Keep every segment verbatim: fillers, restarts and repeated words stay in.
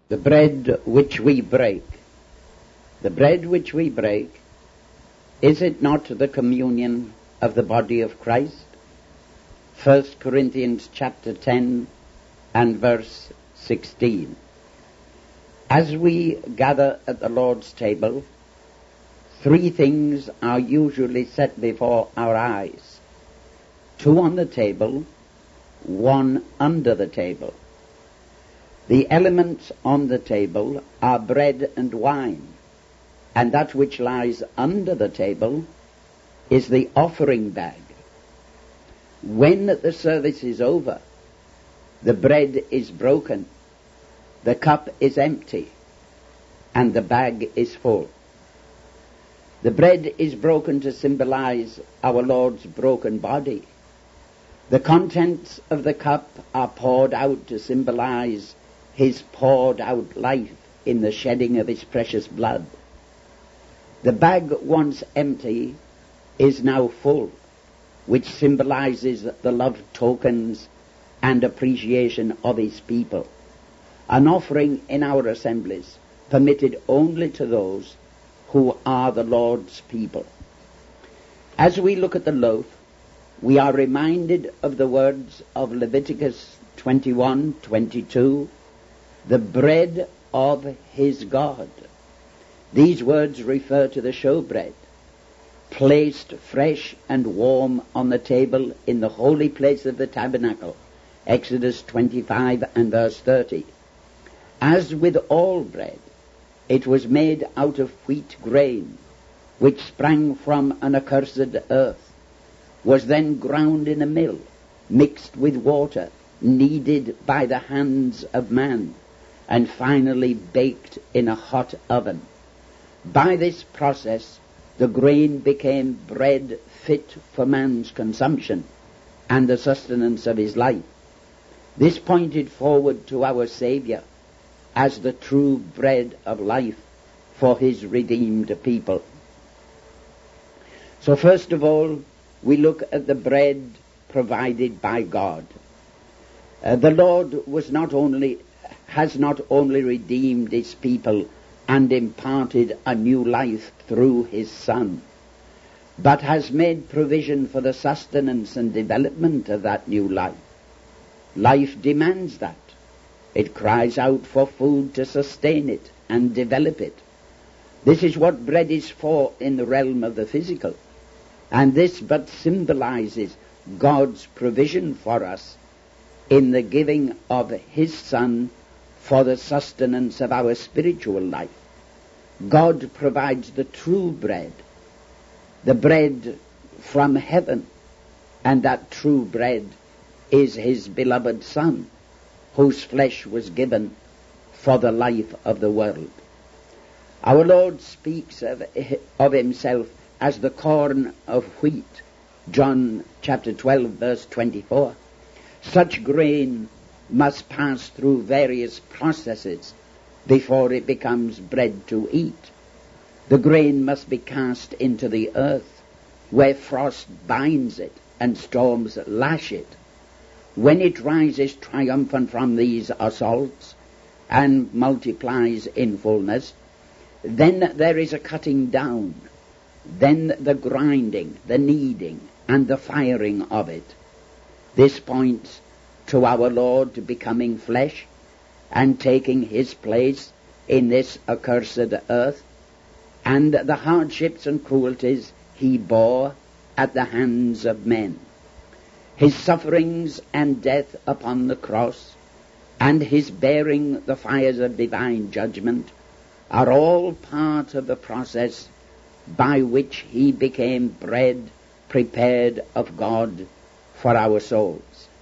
The bread which we break. The bread which we break, is it not the communion of the body of Christ? First Corinthians chapter ten and verse sixteen. As we gather at the Lord's table, three things are usually set before our eyes. Two on the table, one under the table. The elements on the table are bread and wine, and that which lies under the table is the offering bag. When the service is over, the bread is broken, the cup is empty, and the bag is full. The bread is broken to symbolize our Lord's broken body. The contents of the cup are poured out to symbolize his poured out life in the shedding of his precious blood. The bag, once empty, is now full, which symbolizes the love tokens and appreciation of his people. An offering in our assemblies permitted only to those who are the Lord's people. As we look at the loaf, we are reminded of the words of Leviticus twenty-one twenty-two, the bread of his God. These words refer to the showbread, placed fresh and warm on the table in the holy place of the tabernacle, Exodus twenty-five and verse thirty. As with all bread, it was made out of wheat grain, which sprang from an accursed earth, was then ground in a mill, mixed with water, kneaded by the hands of man, and finally baked in a hot oven. By this process, the grain became bread fit for man's consumption and the sustenance of his life. This pointed forward to our Savior as the true bread of life for his redeemed people. So first of all, we look at the bread provided by God. Uh, the Lord was not only, has not only redeemed his people and imparted a new life through his Son, but has made provision for the sustenance and development of that new life. Life demands that. It cries out for food to sustain it and develop it. This is what bread is for in the realm of the physical, and this but symbolizes God's provision for us in the giving of his Son for the sustenance of our spiritual life. God provides the true bread, the bread from heaven, and that true bread is his beloved Son, whose flesh was given for the life of the world. Our Lord speaks of, of himself as the corn of wheat, John chapter twelve verse twenty-four. Such grain must pass through various processes before it becomes bread to eat. The grain must be cast into the earth, where frost binds it and storms lash it. When it rises triumphant from these assaults and multiplies in fullness, then there is a cutting down, then the grinding, the kneading, and the firing of it. This points to our Lord becoming flesh and taking his place in this accursed earth, and the hardships and cruelties he bore at the hands of men. His sufferings and death upon the cross, and his bearing the fires of divine judgment, are all part of the process by which he became bread prepared of God for our souls.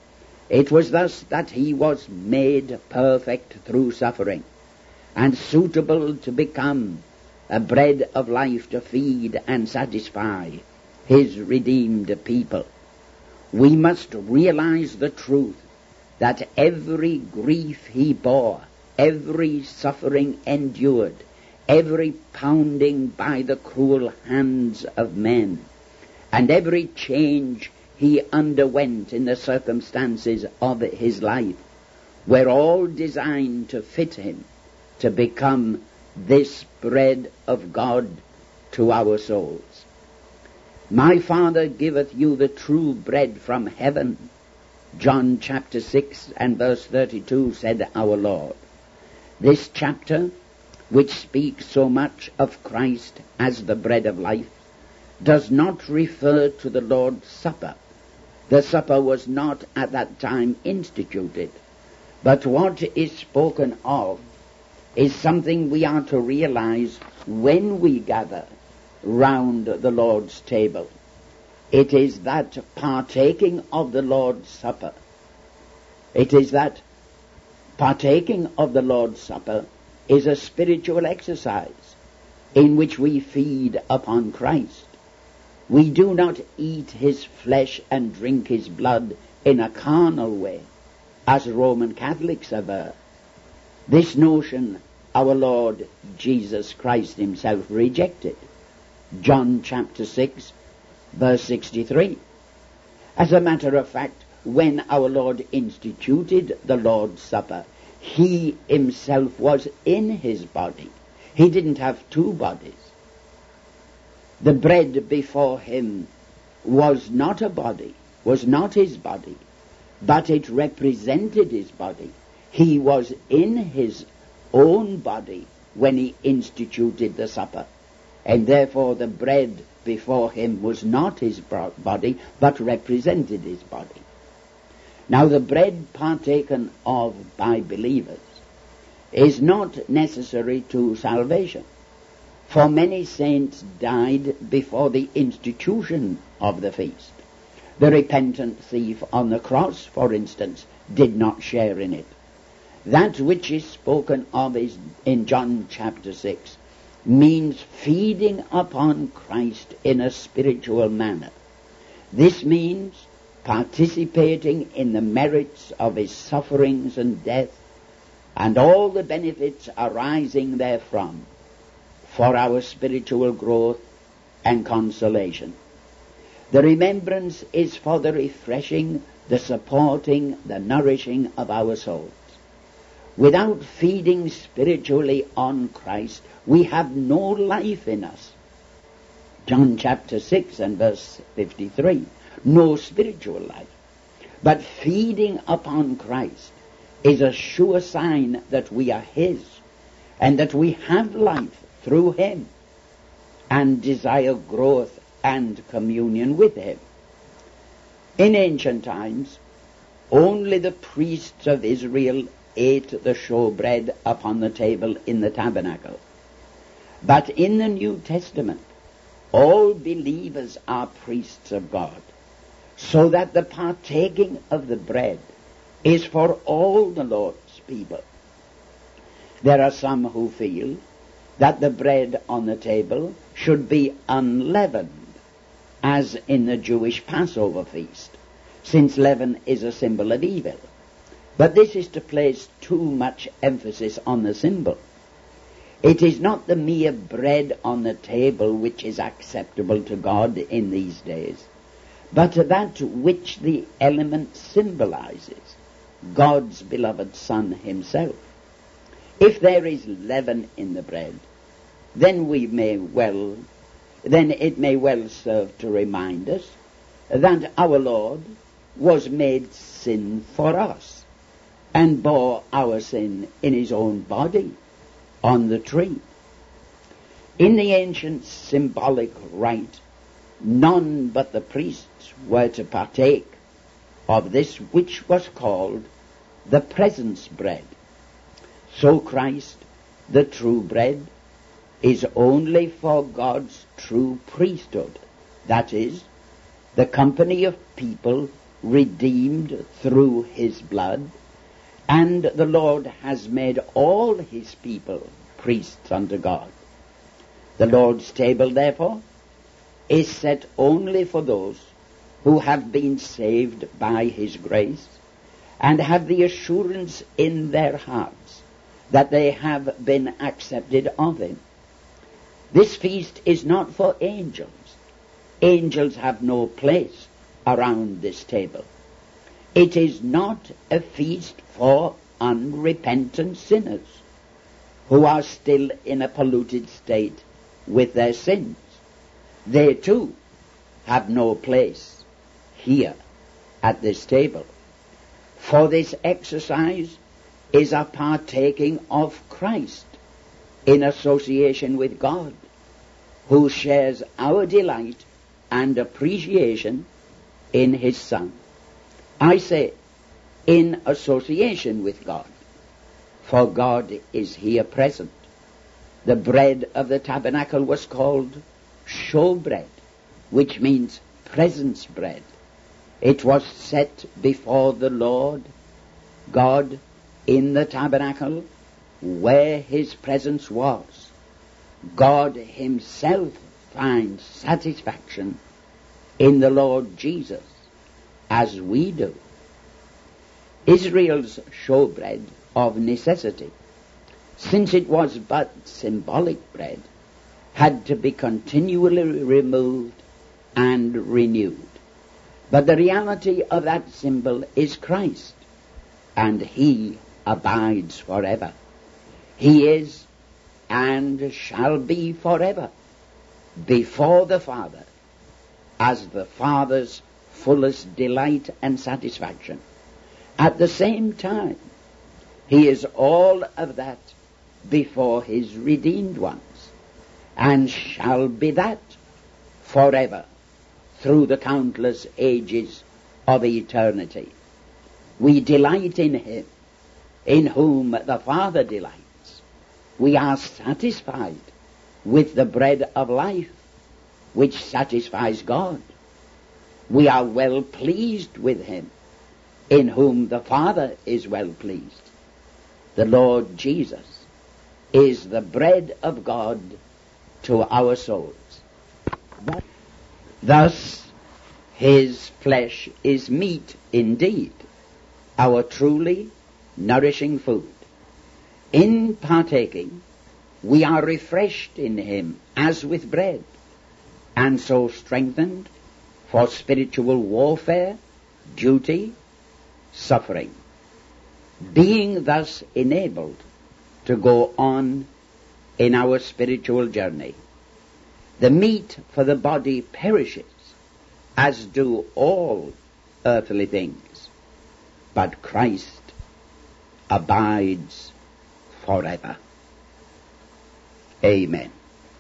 It was thus that he was made perfect through suffering, and suitable to become a bread of life to feed and satisfy his redeemed people. We must realize the truth that every grief he bore, every suffering endured, every pounding by the cruel hands of men, and every change he underwent in the circumstances of his life were all designed to fit him to become this bread of God to our souls. My Father giveth you the true bread from heaven, John chapter six and verse thirty-two, said our Lord. This chapter, which speaks so much of Christ as the bread of life, does not refer to the Lord's Supper. The supper was not at that time instituted, but what is spoken of is something we are to realize when we gather round the Lord's table. It is that partaking of the Lord's Supper. It is that partaking of the Lord's Supper is a spiritual exercise in which we feed upon Christ. We do not eat his flesh and drink his blood in a carnal way, as Roman Catholics aver. This notion our Lord Jesus Christ himself rejected. John chapter six, verse sixty-three. As a matter of fact, when our Lord instituted the Lord's Supper, he himself was in his body. He didn't have two bodies. The bread before him was not a body, was not his body, but it represented his body. He was in his own body when he instituted the supper, and therefore the bread before him was not his body, but represented his body. Now the bread partaken of by believers is not necessary to salvation, for many saints died before the institution of the feast. The repentant thief on the cross, for instance, did not share in it. That which is spoken of is in John chapter six means feeding upon Christ in a spiritual manner. This means participating in the merits of his sufferings and death and all the benefits arising therefrom for our spiritual growth and consolation. The remembrance is for the refreshing, the supporting, the nourishing of our souls. Without feeding spiritually on Christ, we have no life in us. John chapter six and verse fifty-three. No spiritual life. But feeding upon Christ is a sure sign that we are his and that we have life through him and desire growth and communion with him. In ancient times, only the priests of Israel ate the showbread upon the table in the tabernacle. But in the New Testament, all believers are priests of God, so that the partaking of the bread is for all the Lord's people. There are some who feel that the bread on the table should be unleavened, as in the Jewish Passover feast, since leaven is a symbol of evil. But this is to place too much emphasis on the symbol. It is not the mere bread on the table which is acceptable to God in these days, but that which the element symbolizes, God's beloved Son himself. If there is leaven in the bread, then we may well, then it may well serve to remind us that our Lord was made sin for us and bore our sin in his own body on the tree. In the ancient symbolic rite, none but the priests were to partake of this which was called the presence bread. So Christ, the true bread, is only for God's true priesthood, that is, the company of people redeemed through his blood, and the Lord has made all his people priests unto God. The Lord's table, therefore, is set only for those who have been saved by his grace and have the assurance in their hearts that they have been accepted of him. This feast is not for angels. Angels have no place around this table. It is not a feast for unrepentant sinners who are still in a polluted state with their sins. They too have no place here at this table. For this exercise is a partaking of Christ in association with God, who shares our delight and appreciation in his Son. I say, in association with God, for God is here present. The bread of the tabernacle was called showbread, which means presence bread. It was set before the Lord God in the tabernacle where his presence was. God himself finds satisfaction in the Lord Jesus, as we do. Israel's showbread of necessity, since it was but symbolic bread, had to be continually removed and renewed. But the reality of that symbol is Christ, and he abides forever. He is and shall be forever before the Father, as the Father's fullest delight and satisfaction. At the same time, he is all of that before his redeemed ones, and shall be that forever through the countless ages of eternity. We delight in him, in whom the Father delights. We are satisfied with the bread of life, which satisfies God. We are well pleased with him, in whom the Father is well pleased. The Lord Jesus is the bread of God to our souls. But thus his flesh is meat indeed, our truly nourishing food. In partaking, we are refreshed in him as with bread, and so strengthened for spiritual warfare, duty, suffering, being thus enabled to go on in our spiritual journey. The meat for the body perishes, as do all earthly things, but Christ abides forever. Amen.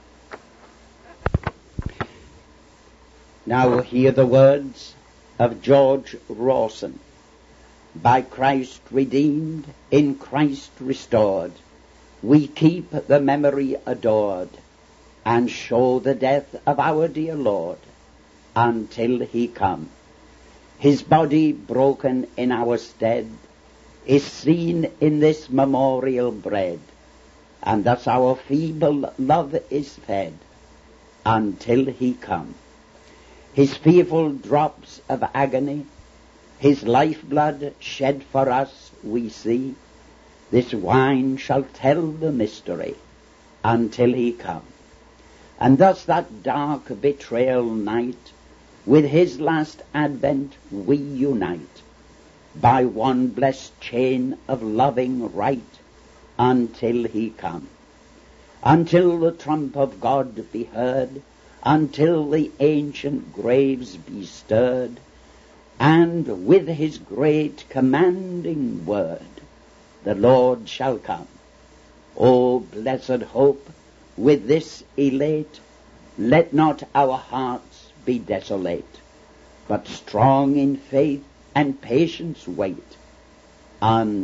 Now hear the words of George Rawson. By Christ redeemed, in Christ restored, we keep the memory adored, and show the death of our dear Lord until he come. His body broken in our stead is seen in this memorial bread, and thus our feeble love is fed until he come. His fearful drops of agony, his lifeblood shed for us we see. This wine shall tell the mystery until he come. And thus that dark betrayal night with his last advent we unite, by one blessed chain of loving right until he come. Until the trump of God be heard, until the ancient graves be stirred, and with his great commanding word the Lord shall come. O blessed hope, with this elate, let not our hearts be desolate, but strong in faith and patience wait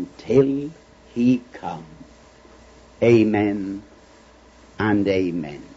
until he come. Amen and amen.